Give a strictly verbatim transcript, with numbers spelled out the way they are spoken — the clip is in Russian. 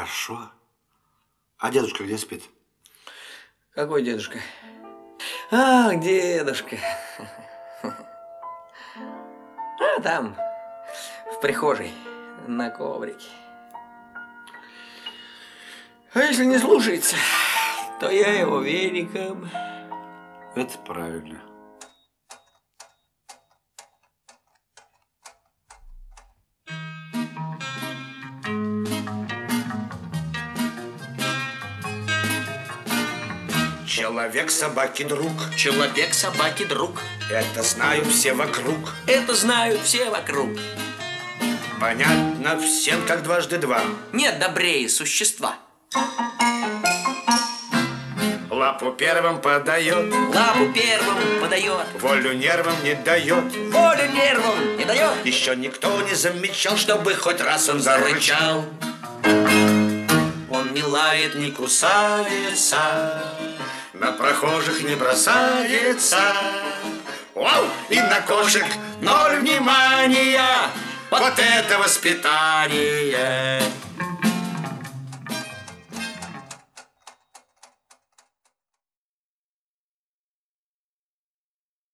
Хорошо. А дедушка где спит? Какой дедушка? Ах, дедушка. А там, в прихожей, на коврике. А если не слушается, то я его веником. Это правильно. Человек собаки друг. Человек собаки друг. Это знают все вокруг. Это знают все вокруг. Понятно всем, как дважды два. Нет добрее существа. Лапу первым подает. Лапу первым подает. Волю нервам не дает. Волю нервам не дает. Еще никто не замечал, чтобы хоть раз он зарычал. Он не лает, не Кусается, на прохожих не бросается. Вау! И на кошек ноль внимания. Вот это воспитание!